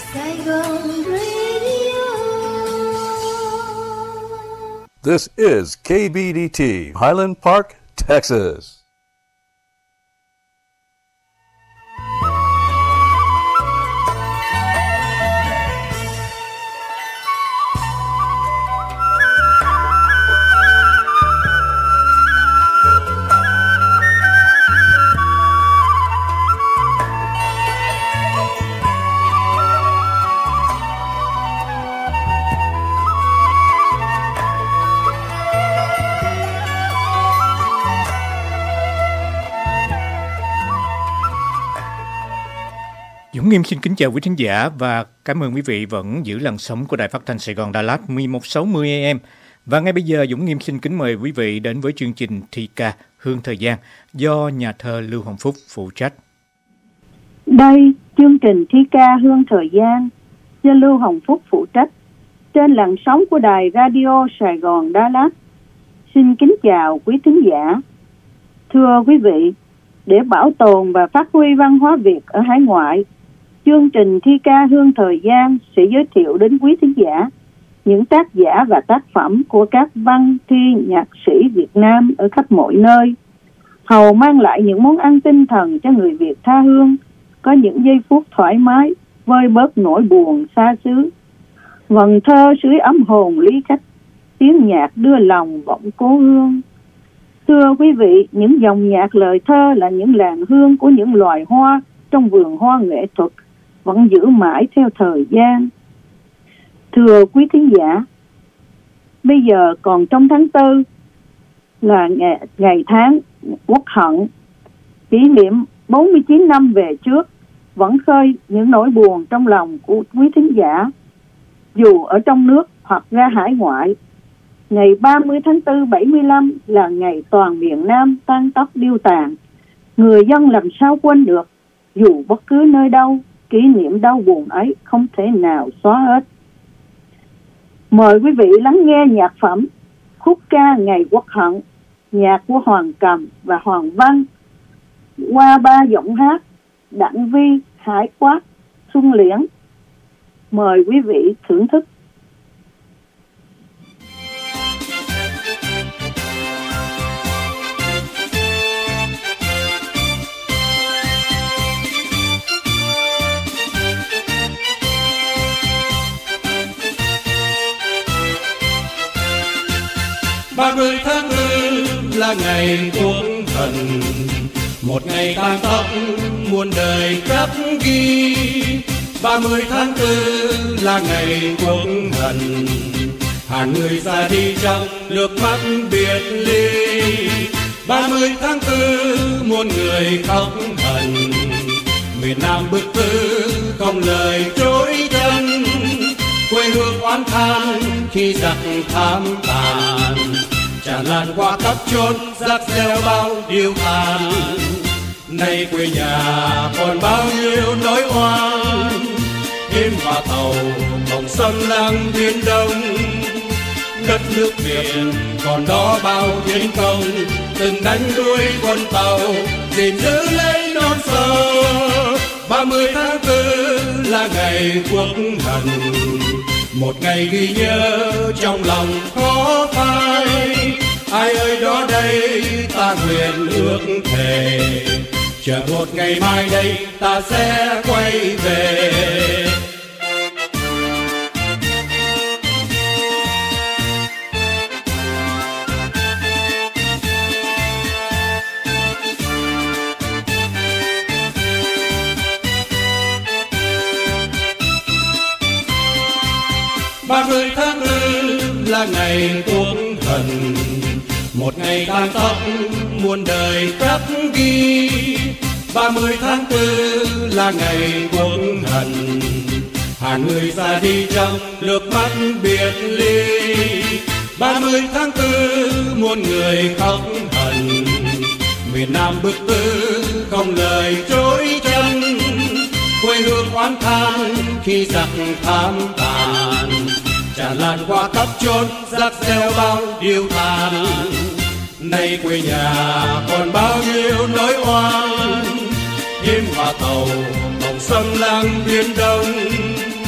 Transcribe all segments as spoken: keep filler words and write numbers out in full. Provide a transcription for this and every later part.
Saigon Radio. This is K B D T, Highland Park, Texas. Dũng Nghiêm xin kính chào quý thính giả và cảm ơn quý vị vẫn giữ làn sóng của Đài Phát thanh Sài Gòn Đà Lạt mười một sáu mươi A M. Và ngay bây giờ Dũng Nghiêm xin kính mời quý vị đến với chương trình thi ca Hương Thời Gian do nhà thơ Lưu Hồng Phúc phụ trách. Đây, chương trình thi ca Hương Thời Gian do Lưu Hồng Phúc phụ trách trên làn sóng của Đài Radio Sài Gòn Đà Lạt. Xin kính chào quý thính giả. Thưa quý vị, để bảo tồn và phát huy văn hóa Việt ở hải ngoại, chương trình thi ca Hương Thời Gian sẽ giới thiệu đến quý thính giả những tác giả và tác phẩm của các văn thi nhạc sĩ Việt Nam ở khắp mọi nơi, hầu mang lại những món ăn tinh thần cho người Việt tha hương, có những giây phút thoải mái, vơi bớt nỗi buồn xa xứ. Vần thơ sưởi ấm hồn lý khách, tiếng nhạc đưa lòng vọng cố hương. Thưa quý vị, những dòng nhạc lời thơ là những làn hương của những loài hoa trong vườn hoa nghệ thuật, vẫn giữ mãi theo thời gian. Thưa quý thính giả, bây giờ còn trong tháng tư là ngày, ngày tháng Quốc hận, kỷ niệm bốn mươi chín năm về trước, vẫn khơi những nỗi buồn trong lòng của quý thính giả, dù ở trong nước hoặc ra hải ngoại. Ngày ba mươi tháng tư bảy mươi lăm là ngày toàn miền Nam tan tóc điêu tàn. Người dân làm sao quên được, dù bất cứ nơi đâu, kỷ niệm đau buồn ấy không thể nào xóa hết. Mời quý vị lắng nghe nhạc phẩm khúc ca Ngày Quốc hận, nhạc của Hoàng Cầm và Hoàng Văn, qua ba giọng hát Đặng Vi, Hải Quát, Xuân Liễn. Mời quý vị thưởng thức. ba mươi tháng tư là ngày Quốc hận, một ngày tan tóc muôn đời khắc ghi. ba mươi tháng tư là ngày Quốc hận, hàng người ra đi trong nước mắt biệt ly. ba mươi tháng tư muôn người khóc hận, miền Nam bức tư không lời trối chân. Quê hương oán than khi giặc thám tàn, tràn lan qua khắp chốn rác reo bao điều than. Nay quê nhà còn bao nhiêu nỗi oan, thêm vào tàu mộng xâm lăng biển Đông. Đất nước Việt còn đó bao chiến công, từng đánh đuôi quân tàu gìn giữ lấy non sông. ba mươi tháng tư là ngày Quốc hận, một ngày ghi nhớ trong lòng khó phai. Ai ơi đó đây ta nguyện ước thề, chờ một ngày mai đây ta sẽ quay về. ba mươi tháng tư là ngày Quốc hận, một ngày tan tóc muôn đời khắc ghi. ba mươi tháng tư là ngày Quốc hận, hàng người ra đi trong nước mắt biệt ly. ba mươi tháng tư muôn người khóc hận, miền Nam bức tư không lời trối chân. Quê hương oán than khi giặc thám tàn, tràn lan qua khắp chốn rác reo bao điều than. Nay quê nhà còn bao nhiêu nỗi oan, thêm vào tàu mộng xâm lăng biển Đông.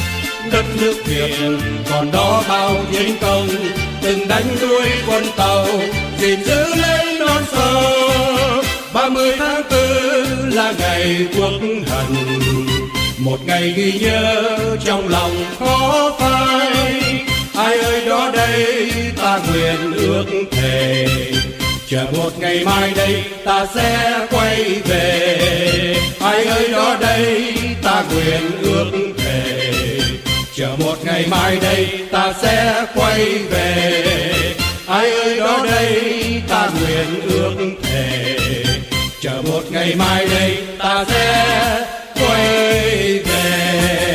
đất nước Việt còn đó bao chiến công, từng đánh đuổi quân tàu gìn giữ lấy non sông. ba mươi tháng tư là ngày quốc hận, một ngày ghi nhớ trong lòng khó phai. Ai ơi đó đây ta nguyện ước thề, chờ một ngày mai đây ta sẽ quay về. Ai ơi đó đây ta nguyện ước thề, chờ một ngày mai đây ta sẽ quay về. Ai ơi đó đây ta nguyện ước thề, chờ một ngày mai đây ta sẽ quay về.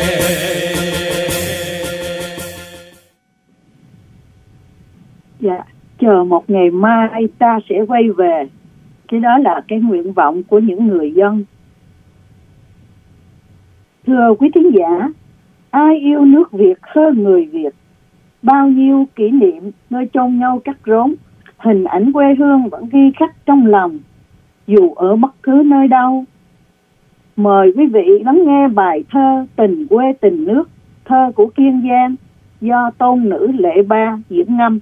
Dạ, chờ một ngày mai ta sẽ quay về. Cái đó là cái nguyện vọng của những người dân. Thưa quý thính giả, ai yêu nước Việt hơn người Việt? Bao nhiêu kỷ niệm nơi chôn nhau cắt rốn, hình ảnh quê hương vẫn ghi khắc trong lòng, dù ở bất cứ nơi đâu. Mời quý vị lắng nghe bài thơ Tình quê tình nước, thơ của Kiên Giang, do tôn nữ Lệ Ba diễn ngâm.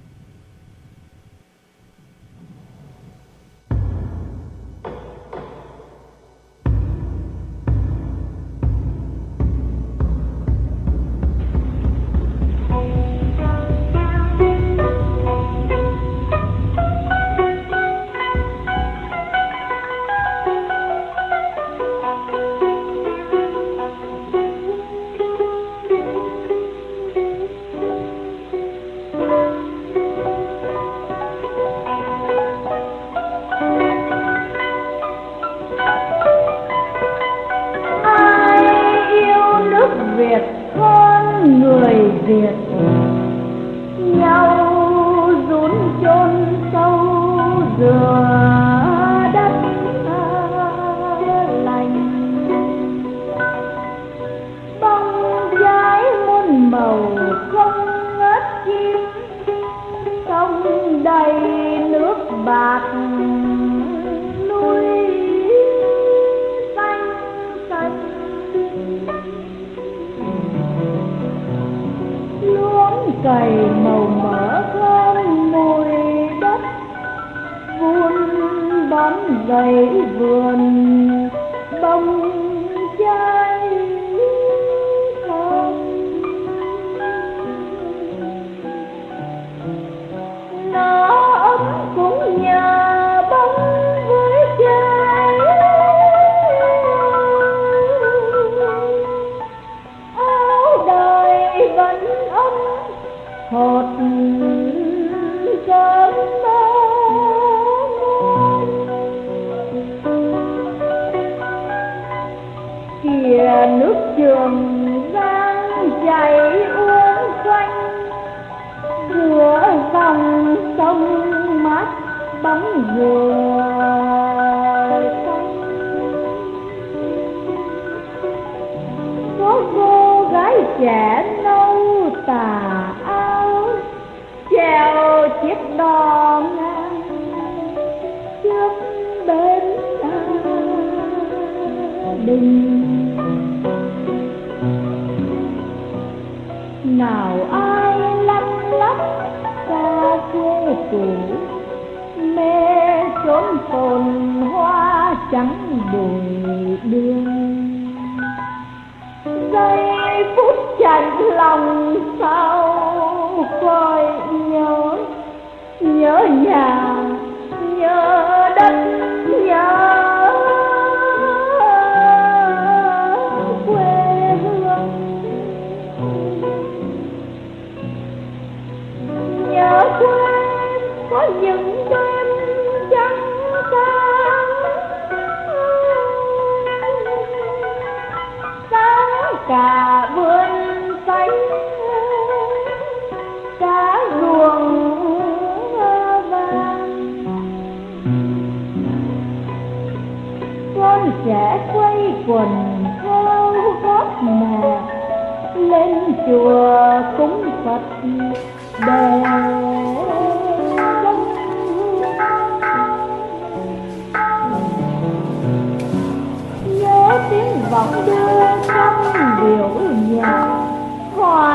Tiếng vọng đưa trong điệu nhạc hòa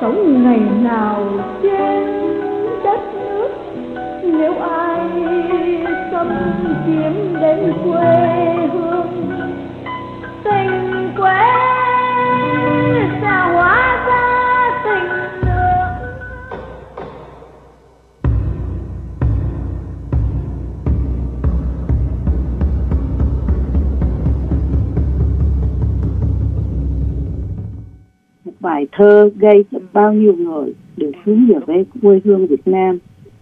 sống ngày nào trên đất nước. Nếu ai xâm chiếm đến quê hương, tình quê sẽ hóa ra tình nương. Một bài thơ gây cho bao nhiêu người được hướng về với quê hương Việt Nam.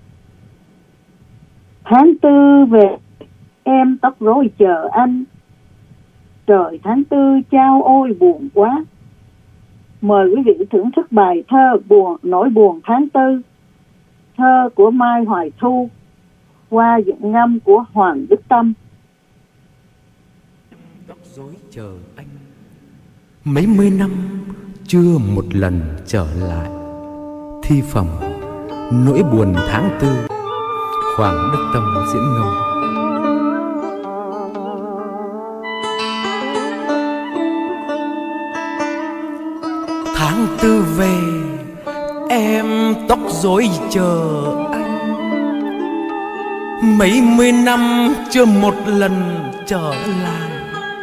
Tháng tư về em tóc rối chờ anh, trời tháng tư trao ôi buồn quá. Mời quý vị thưởng thức bài thơ buồn nỗi buồn tháng tư, thơ của Mai Hoài Thu qua giọng ngâm của Hoàng Đức Tâm. Tóc rối chờ anh, mấy mươi năm chưa một lần trở lại. Thi phẩm nỗi buồn tháng tư, Hoàng Đức Tâm diễn ngâm. Tháng tư về em tóc rối chờ anh, mấy mươi năm chưa một lần trở lại.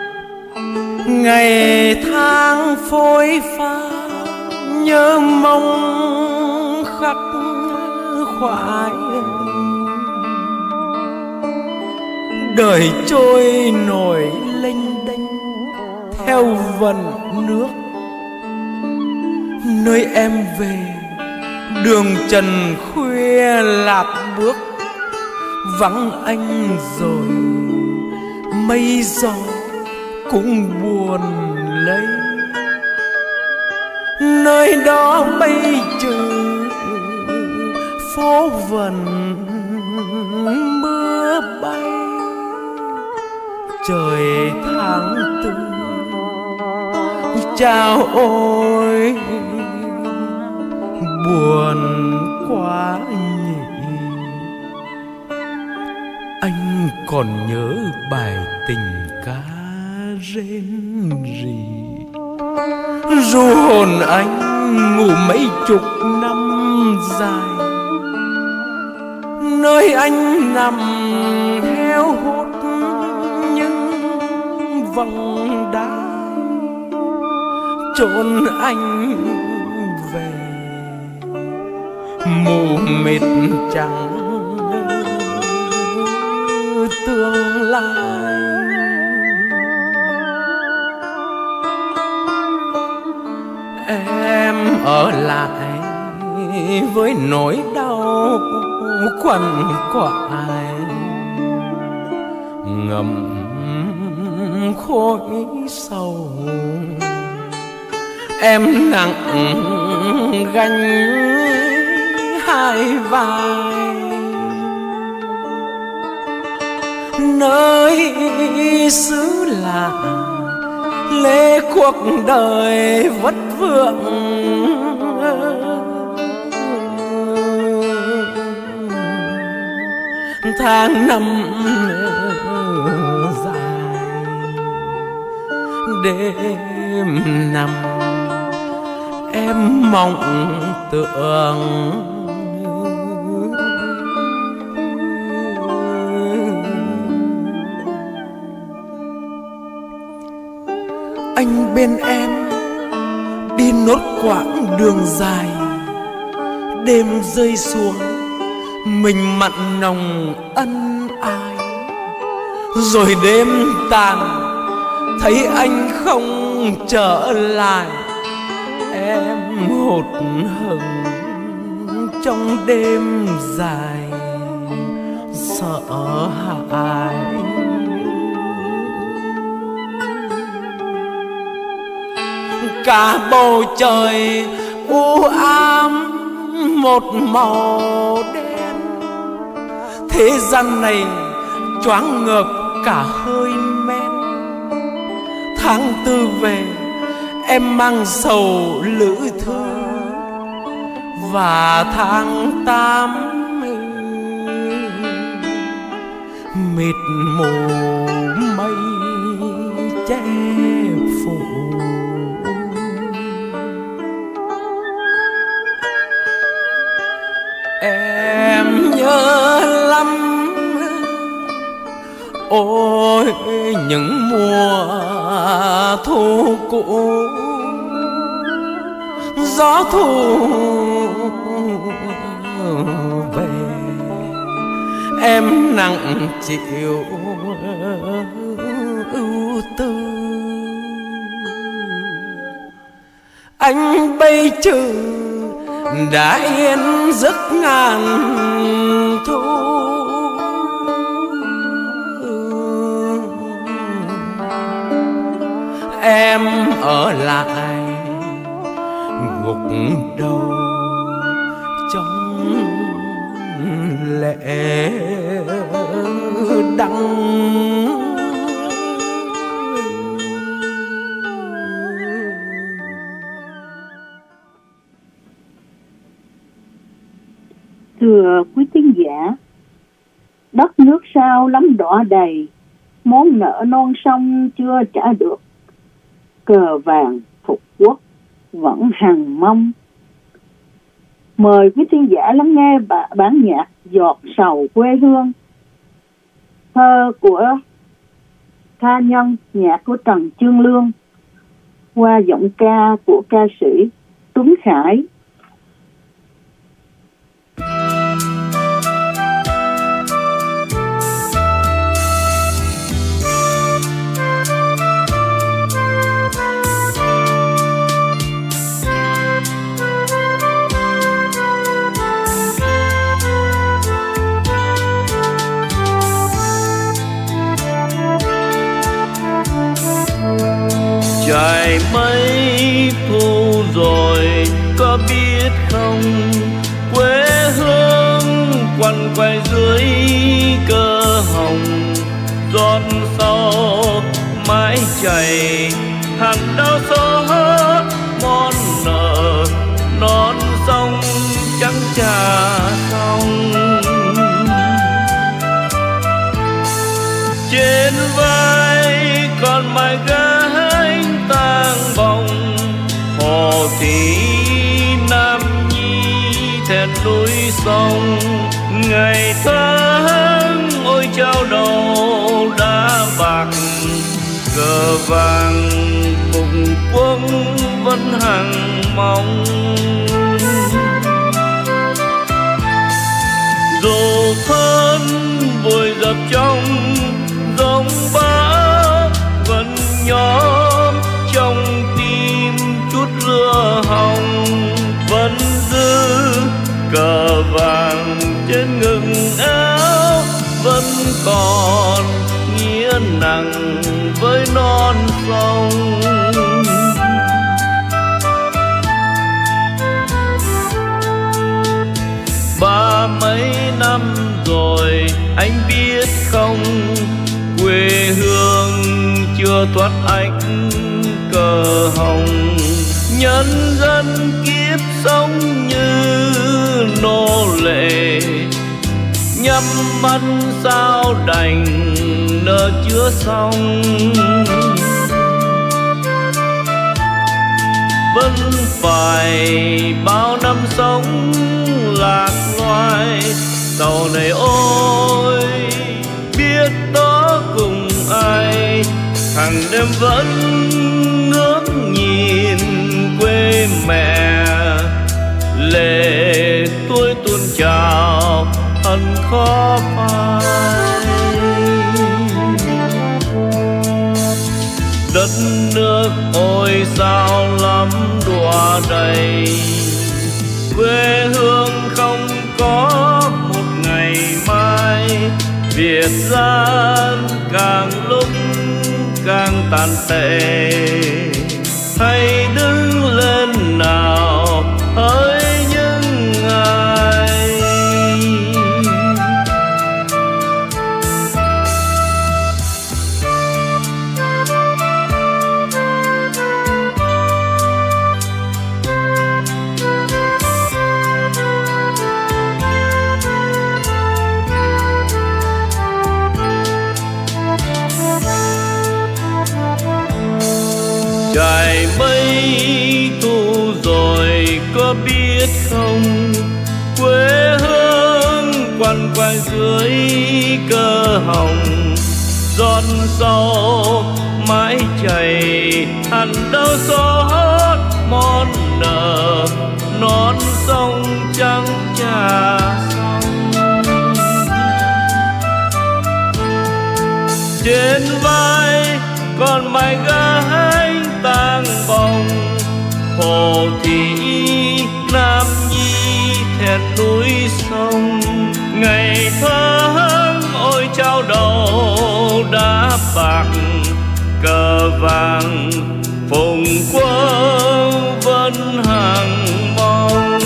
Ngày tháng phôi pha nhớ mong khắc khoải, đời trôi nổi lênh đênh theo vận nước. Nơi em về đường trần khuya lạc bước, vắng anh rồi mây gió cũng buồn lấy. Nơi đó mây trừ phố vần mưa bay, trời tháng tư chào ôi buồn quá nhỉ. Anh còn nhớ bài tình ca rên rỉ, ru hồn anh ngủ mấy chục năm dài. Nơi anh nằm heo hút những vòng đá, chốn anh về mù mịt trắng tương lai. Em ở lại với nỗi đau quằn quại, ngậm khối sầu. Em nặng gánh hai vai, nơi xứ lạ lê cuộc đời vất vưởng. Tháng năm dài đêm nằm em mộng tưởng. Anh bên em đi nốt quãng đường dài, đêm rơi xuống mình mặn nồng ân ái. Rồi đêm tàn thấy anh không trở lại, em hụt hẫng trong đêm dài sợ hãi. Cả bầu trời u ám một màu đen, thế gian này choáng ngợp cả hơi men. Tháng tư về em mang sầu lữ thư, và tháng tám mịt mù mây che phủ. Em nhớ lắm, ôi những mùa thu cũ, gió thu về em nặng chịu ưu tư. Anh bây trừ đã yên giấc ngàn thu, em ở lại gục đầu trong lệ đắng. Thưa quý tín giả, đất nước sao lắm đọa đầy, món nợ non sông chưa trả được, cờ vàng phục quốc vẫn hằng mong. Mời quý tín giả lắng nghe bản nhạc Giọt Sầu Quê Hương, thơ của ca nhân, nhạc của Trần Chương Lương, qua giọng ca của ca sĩ Tuấn Khải. Trải mấy thu rồi có biết không, quê hương quằn quại dưới cơ hồng, giọt sầu mãi chảy hẳn đau xót, món nợ non sông chẳng trả xong. Trên vai còn mái gái tang bồng, hồ thị nam nhi thẹn núi sông. Ngày tháng ôi trao đầu đã bạc, cờ vàng cùng quân vẫn hằng mong. Dù thân vùi dập trong giông bão, vẫn nhóm trong tim chút lửa hồng, vẫn giữ cờ vàng trên ngực áo, vẫn còn nghĩa nặng với non sông. Ba mấy năm rồi anh biết không, quê hương chưa thoát ánh cờ hồng. Nhân dân kiếp sống như nô lệ, nhắm mắt sao đành nợ chưa xong. Vẫn phải bao năm sống lạc loài, sau này ôi biết đó cùng ai. Hàng đêm vẫn ngước nhìn quê mẹ, lệ tuôn tuôn trào hận khó phai. Đất nước ôi sao lắm đọa đầy, quê hương không có một ngày mai. Việt gian càng lúc càng tàn tệ, hãy đứng lên nào hỡi những ai. Trải mấy thu rồi có biết không, quê hương quằn quại dưới cơ hồng, giọt sâu mãi chảy hẳn đâu xót mòn nợ non sông trắng trà sông. Trên vai con mái gái tang bồng, hồ thị nam nhi thẹn núi sông. Ngày tháng ôi trao đầu đá bạc, cờ vàng phùng quân vẫn hàng mong.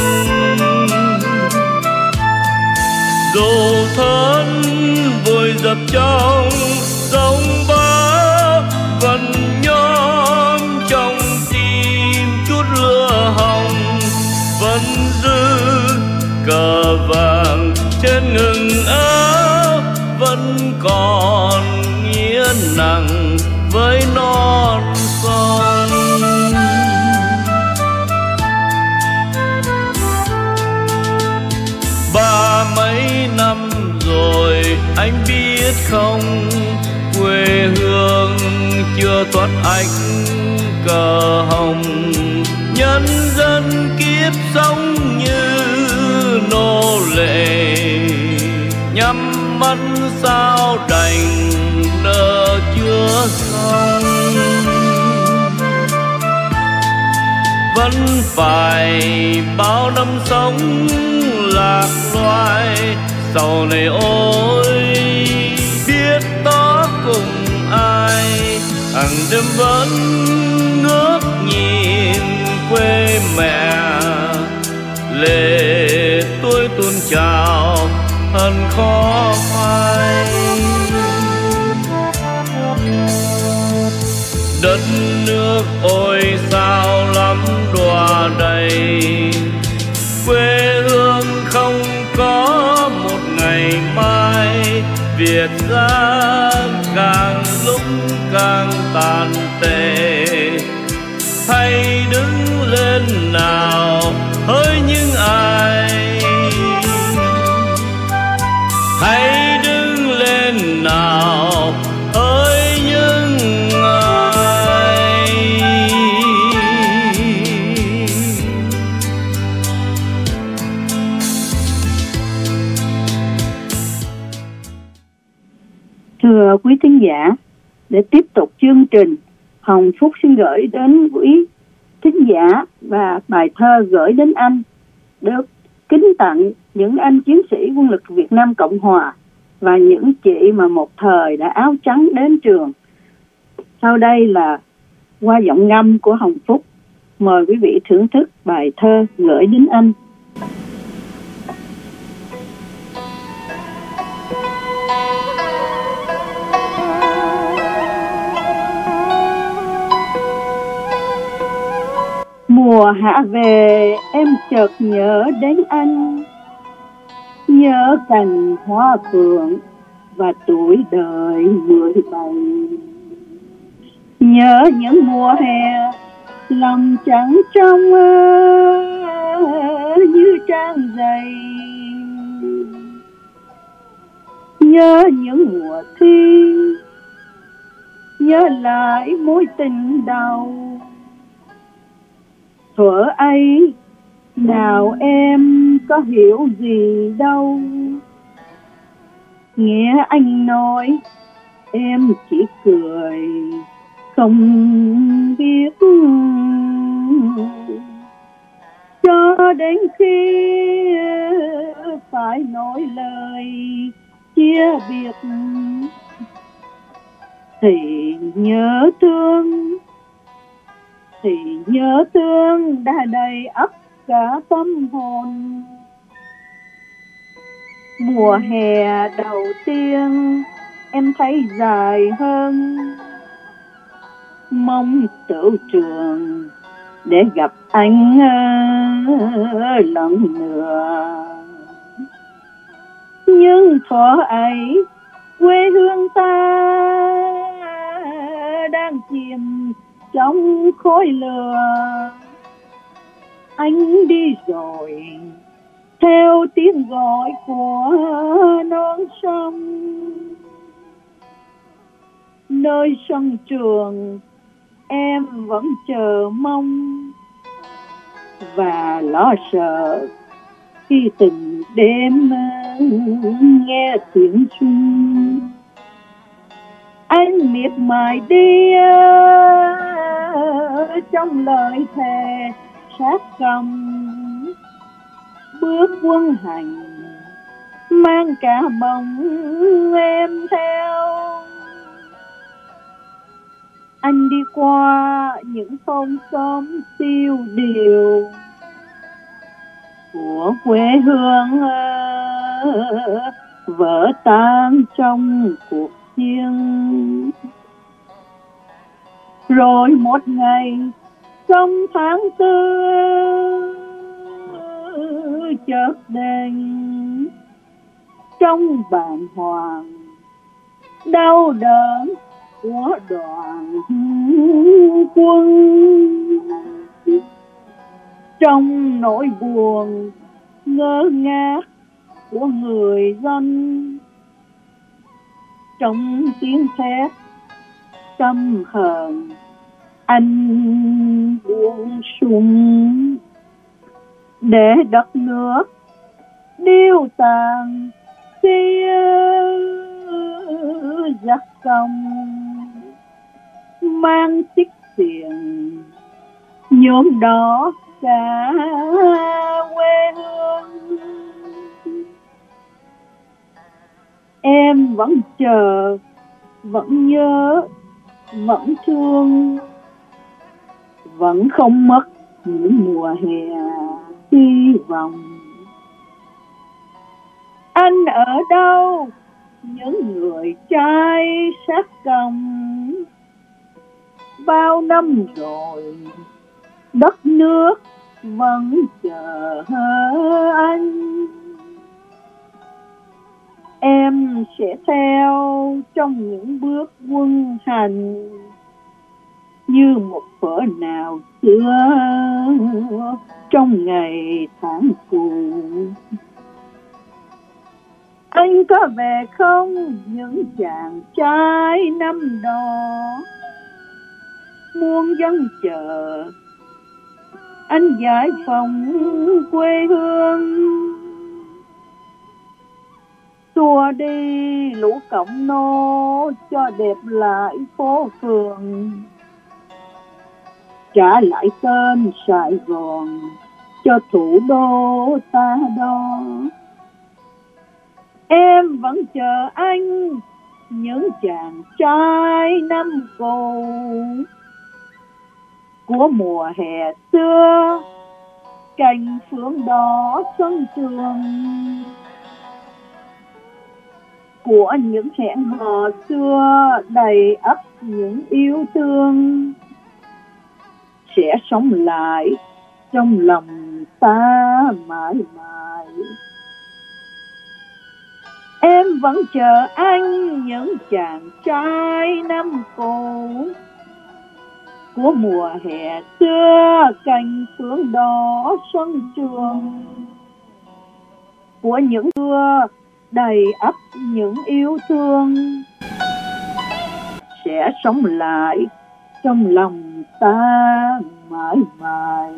Dù thân vùi dập trong sông bão, vẫn nhóm trong tim chút lửa hồng. Vẫn giữ cờ vàng trên ngực áo, vẫn còn nghĩa nặng với non sông. Ba mấy năm rồi anh biết không, quê hương chưa thoát ánh cờ hồng. Nhân dân kiếp sống như nô lệ, nhắm mắt sao đành nợ chưa xong. Vẫn phải bao năm sống lạc loài, sau này ôi biết tó cùng ai. Hàng đêm vẫn ngước nhìn quê mẹ, lệ tôi tuôn trào hận khó phai. Đất nước ôi sao lắm đọa đầy, quê hương không có một ngày mai. Việt gian càng lúc càng tàn tệ, hãy đứng lên nào hỡi những ai. Hãy đứng lên nào hỡi những ai. Thưa quý thính giả, để tiếp tục chương trình, Hồng Phúc xin gửi đến quý thính giả và bài thơ gửi đến anh, được kính tặng những anh chiến sĩ quân lực Việt Nam Cộng Hòa và những chị mà một thời đã áo trắng đến trường. Sau đây là qua giọng ngâm của Hồng Phúc. Mời quý vị thưởng thức bài thơ gửi đến anh. Mùa hạ về em chợt nhớ đến anh, nhớ cành hoa phượng và tuổi đời mười bảy. Nhớ những mùa hè lòng trắng trong như trang giấy. Nhớ những mùa thi, nhớ lại mối tình đầu. Thuở ấy nào em có hiểu gì đâu, nghe anh nói em chỉ cười không biết. Cho đến khi phải nói lời chia biệt thì nhớ thương, thì nhớ thương đã đầy ắp cả tâm hồn. Mùa hè đầu tiên em thấy dài hơn, mong tựu trường để gặp anh lần nữa. Nhưng thuở ấy quê hương ta đang chìm trong khói lửa. Anh đi rồi theo tiếng gọi của non sông. Nơi sân trường em vẫn chờ mong và lo sợ khi từng đêm nghe tiếng chuông. Anh miệt mài đi trong lời thề sát cầm, bước quân hành mang cả bóng em theo. Anh đi qua những thôn xóm tiêu điều của quê hương vỡ tan trong cuộc chiến. Rồi một ngày trong tháng tư chợt đến trong bàng hoàng đau đớn của đoàn quân, trong nỗi buồn ngơ ngác của người dân, trong tiếng thét căm hờn anh buông súng để đất nước điêu tàn khi giặc công mang chiếc xiềng nhóm đó cả quê hương. Em vẫn chờ, vẫn nhớ, vẫn thương, vẫn không mất những mùa hè hy vọng. Anh ở đâu những người trai sát còng? Bao năm rồi đất nước vẫn chờ anh. Em sẽ theo trong những bước quân hành như một thuở nào xưa trong ngày tháng cũ. Anh có về không những chàng trai năm đó muôn dân chờ anh giải phóng quê hương? Xua đi lũ cộng nô cho đẹp lại phố phường, trả lại tên Sài Gòn cho thủ đô ta đó. Em vẫn chờ anh những chàng trai năm cũ của mùa hè xưa, cành phượng đỏ sân trường, của những hẹn hò xưa đầy ắp những yêu thương, sẽ sống lại trong lòng ta mãi mãi. Em vẫn chờ anh những chàng trai năm cũ của mùa hè xưa, cành phượng đỏ sân trường, của những xưa đầy ắp những yêu thương, sẽ sống lại trong lòng ta mãi mãi.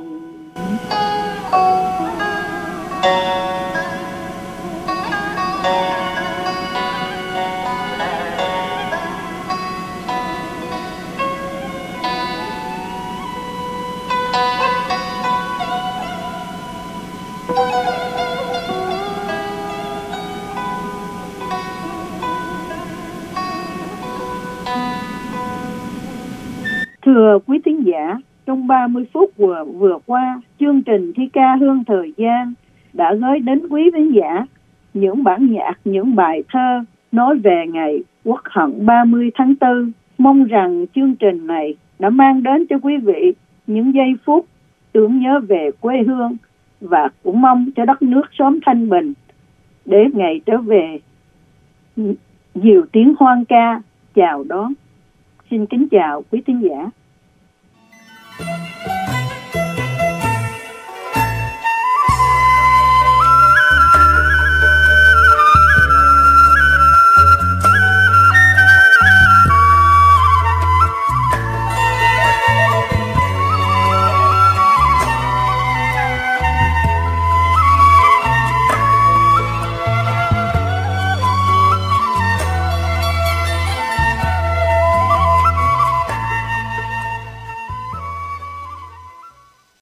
Thưa quý thính giả, trong ba mươi phút vừa, vừa qua, chương trình thi ca Hương Thời Gian đã gửi đến quý thính giả những bản nhạc, những bài thơ nói về ngày Quốc hận ba mươi tháng tư. Mong rằng chương trình này đã mang đến cho quý vị những giây phút tưởng nhớ về quê hương và cũng mong cho đất nước sớm thanh bình để ngày trở về nhiều tiếng hoan ca chào đón. Xin kính chào quý thính giả.